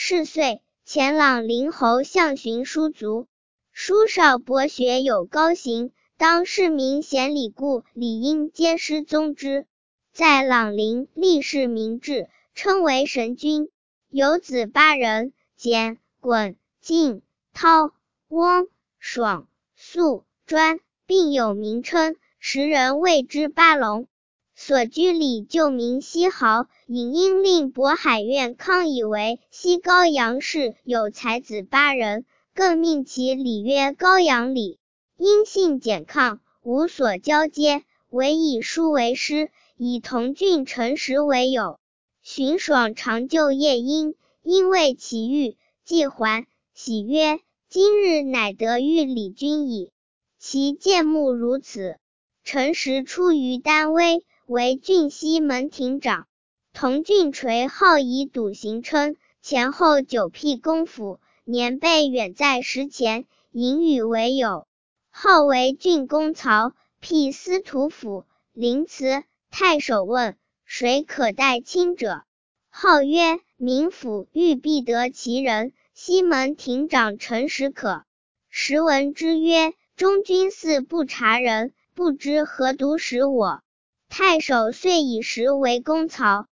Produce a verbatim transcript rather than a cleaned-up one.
是岁，前朗陵侯向寻书卒。书少博学有高行，当市民贤礼故，理应皆师宗之。在朗陵立世明志，称为神君。有子八人，简、衮、敬、涛、翁、爽、肃、专，并有名称，时人谓之八龙。所居里旧名西豪，引因令渤海院康以为西高阳氏有才子八人，更命其里曰高阳里。因性简抗，无所交接，唯以书为师，以同郡陈实为友。荀爽常就夜莺，因为其遇，既还，喜曰：今日乃得遇李君矣。其见目如此。陈实出于丹威，为郡西门亭长。同郡垂号以笃行称，前后久辟公府，年辈远在石前，引语为友。号为郡公曹，辟司徒府。临辞，太守问：谁可代亲者？号曰：民府欲必得其人，西门亭长陈实可。时闻之曰：中军似不察人，不知何独使我。太守遂以实为公曹。